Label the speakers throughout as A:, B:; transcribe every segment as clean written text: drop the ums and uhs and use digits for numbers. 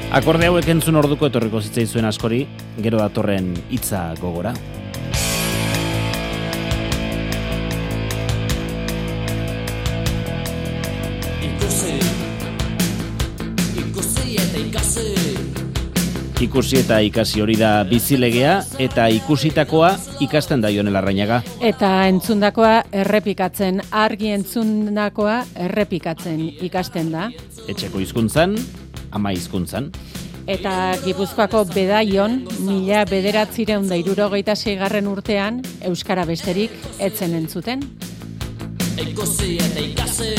A: Akorde hauek entzun orduko etorriko zitzaizuen askori, gero datorren hitza gogora. Ikusi eta ikasi hori da bizilegea, eta ikusitakoa ikasten da Jon Larrañaga.
B: Eta entzundakoa errepikatzen, argi entzundakoa errepikatzen ikasten da.
A: Etxeko hizkuntzan, ama hizkuntzan.
B: Eta Gipuzkoako Bedaion, 1966 urtean, euskara besterik etzen entzuten. Ikusi eta ikasi.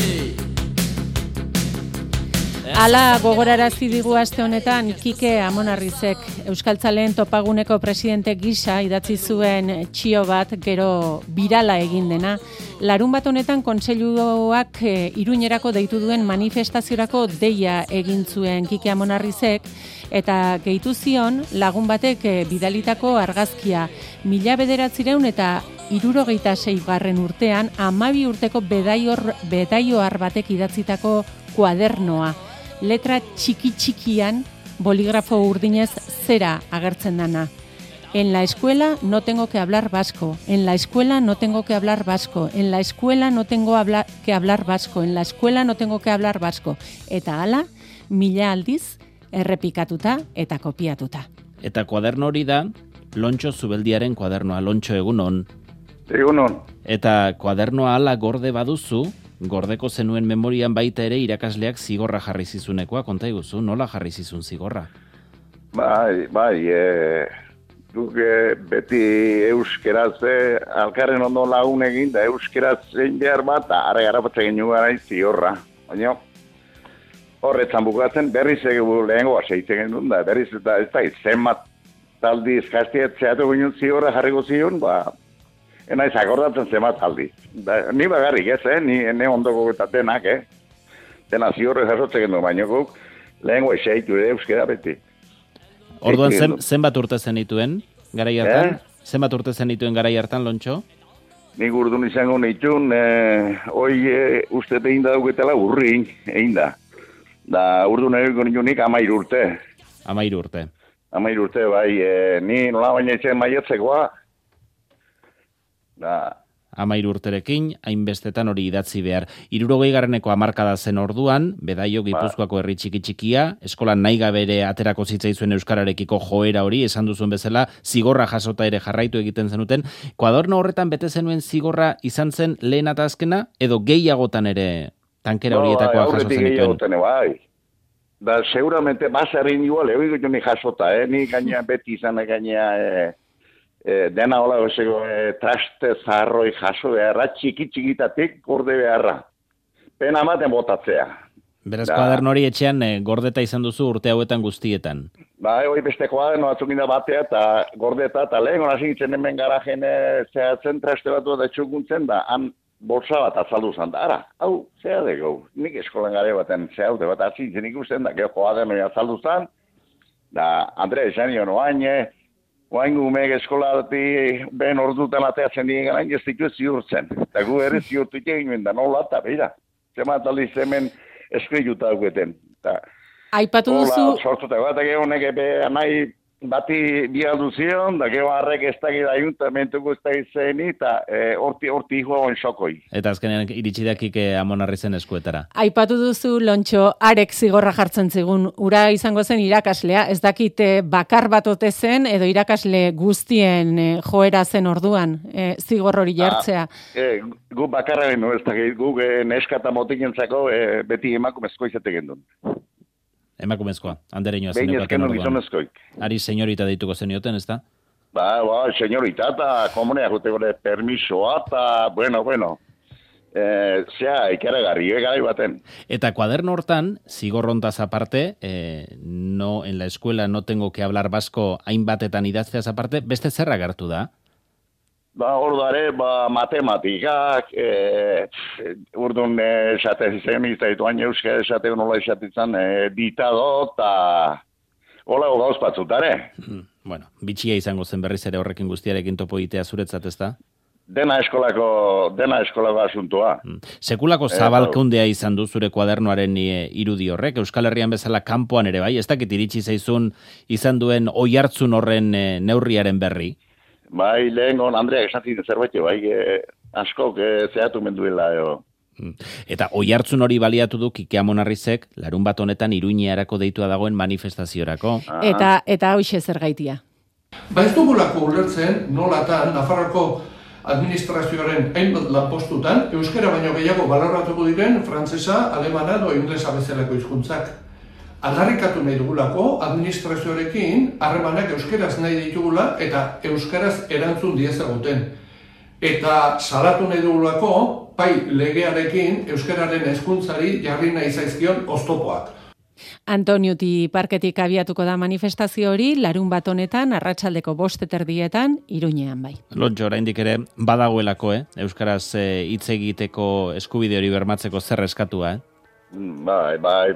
B: Hala gogorarazi digu aste honetan Kike Amonarrizek, Euskaltzaleen Topaguneko presidente gisa idatzi zuen txio bat gero birala egin dena. Larun bat honetan kontseiluak Iruñerako deitu duen manifestaziorako deia egin zuen Kike Amonarrizek, eta gehitu zion lagun batek bidalitako argazkia 1976 urtean 12 urteko bedaioar batek idatzitako kuadernoa. Letra txiki-txikian, boligrafo urdinez zera agertzen dana. En la escuela no tengo que hablar vasco. En la escuela no tengo que hablar vasco. En la escuela no tengo que hablar vasco. En la escuela no tengo que hablar vasco. Eta hala, 1000 aldiz, errepikatuta eta kopiatuta.
A: Eta kuaderno hori da, Lontxo Zubeldiaren kuadernoa. Lontxo, egunon.
C: Egunon.
A: Eta kuadernoa hala gorde baduzu, gordeko zenuen memorian baita ere irakasleak zigorra jarri zizunekoa, konta iguzu, nola jarri zizun zigorra?
C: Bai, duk beti euskeraz alkarren ondo lagun egin, da euskeraz zein behar bat, da ara garapatzen genuen gara zigorra. Baina, horretzan bukatzen berriz egu lehengoa seitzen genuen, da berriz eta ez da, zenbat taldiz kastiet zehatu ginen zigorra jarriko zion, naiz akordatzen zenbat aldi. Ni bagarrik ez, ni ondoko eta denak, dena ziorre jasotzen genuen, baina guk lehengoa seitu euskera beti.
A: Orduan zenbat urte zenituen garai hartan? Zenbat urte zenituen garai hartan, Lontxo?
C: Nik urdun izango nituen, hoi uste behin da duketela urri, egin da. Da urdun egin nituen nik 13 urte.
A: 13 urte.
C: 13 urte, bai, ni nola baina etxen maiatzekoa, da...
A: 13 urterekin, hainbestetan hori idatzi behar. 60-garreneko hamarkada zen orduan, Bedaio Gipuzkoako herri txiki-txikia, eskolan nahi gabere aterako zitzaizuen euskararekiko joera hori, esan duzuen bezala, zigorra jasota ere jarraitu egiten zenuten. Kuaderno horretan bete zenuen zigorra izan zen lehen eta azkena, edo gehiagotan ere tankera horietakoa jaso zenituen?
C: Gehiagotan, bai. Da, seguramente, basarrin igual, egin ni jasota, ni gaina beti izan gaina... dena hola gozeko traste zaharroi jaso beharra, txiki-txikitatik gorde beharra. Pena ematen botatzea.
A: Beraz, kuaderno hori etxean gordeta izan duzu urte hauetan guztietan.
C: Hoi beste kuaderno batzuk inda batea eta gordeta, eta lehen hona zintzen hemen garajen zehatzen traste batu da txukuntzen, da han bolsa bat azaldu zan da. Ara, hau, zea dugu, nik eskolan gare baten zehaute bat azintzen ikusten, da kuaderno azaldu zan, da Andre esan nio noaine, oain gumeek eskolati behen ordutan ateatzen dien gana, ez ditu ziurtzen. Eta gu ere ziurtu egin da, nola eta beira. Zemat aldiz hemen eskrituta duketen.
B: Aipatu duzu...
C: Hola, sortuta bat, gero neke nahi bati bialdu zion, da gero harrek ez dakit ayuntamentuko ez dakit zeni, eta horti hijo on sokoi.
A: Eta azkenean iritsi dakik Amonarrizen eskuetara.
B: Aipatu duzu, Lontxo, arek zigorra jartzen zigun, ura izango zen irakaslea, ez dakit bakar bat ote zen, edo irakasle guztien joera zen orduan, zigor hori jartzea.
C: Gu bakarra genu, ez dakit, gu neskata motikentzako beti emakumezko izate gendun.
A: Emakumezkoa, andereñoa
C: zen eukaten orduan.
A: Ari senyorita deituko zenioten, ez da?
C: Senyorita, eta komunea jute gore permisoa, eta bueno. Zea, ikaragarri, gai baten.
A: Eta kuaderno hortan, zigorrontaz aparte, no, en la escuela no tengo que hablar vasco hainbatetan idazteaz aparte, beste zerra gertu da?
C: Ordare, matematikak, urdun esate zen, izaitu hain euskara esate nola esatetzen, ditado, eta hola gauz batzutare.
A: Bueno, bitxia izango zen berriz ere horrekin guztiarekin topo itea zuretzat, ez da?
C: dena eskolako asuntoa.
A: Sekulako zabalkundea izan du zure kuadernoaren irudi horrek, Euskal Herrian bezala kanpoan ere bai, ez dakit iritsi zaizun izan duen oihartzun horren neurriaren berri?
C: Bai, lehengon Andreak esatzen zerbait, bai, askok zehatu menduela,
A: Eta oihartzun hori baliatu du Kike Amonarrizek larun bat honetan Iruñerako deitua dagoen manifestaziorako.
B: Eta hoxe zergaitia.
D: Ba ez dugulako ulertzen nolatan Nafarroko administrazioaren hainbat lanpostutan euskara baino gehiago baloratuko diren frantsesa, alemana edo inglesa bezalako hizkuntzak. Aldarrikatu nahi dugulako administrazioarekin harremanak euskaraz nahi ditugula eta euskaraz erantzun diezaguten. Eta salatu nahi dugulako bai legearekin euskararen hezkuntzari jarri nahi zaizkion oztopoak.
B: Antoniuti parketik abiatuko da manifestazio hori larun bat honetan arratsaldeko 5:30 Iruñean bai.
A: Lontxo, oraindik ere badagoelako, euskaraz hitz egiteko eskubide hori bermatzeko zer eskatua,
C: Bai.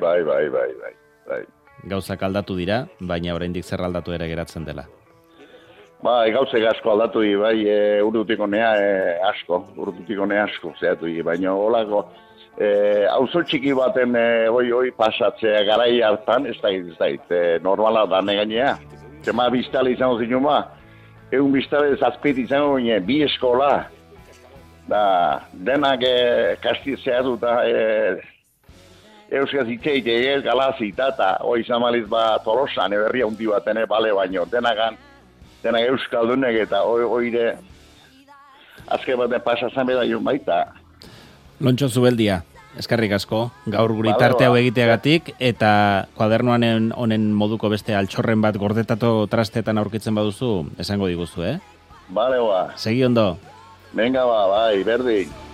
A: Gauzak aldatu dira, baina oraindik zer aldatu ere geratzen dela.
C: Bai, gauzek asko aldatu bai, urdutik honea asko zehatu baina holako auzo txiki baten hoi pasatzea garai hartan, ez da, normala da negainea. Zema biztale izango zinuma, egun biztale zazpit izango gine, bi eskola, da, denak kastizea duta, euskaz itxeite, galazita, eta hoi zamaliz Tolosan, berria hundi baten, bale baino, denak euskaldunek eta oire azken baten pasazan bedaio baita.
A: Lontxo Zubeldia, eskerrik asko, gaur guri tarte hau egiteagatik, eta kuadernoan honen moduko beste altxorren bat gordetatu trastetan aurkitzen baduzu, esango diguzu,
C: Bale,
A: Segi ondo.
C: Venga, bai, berdin.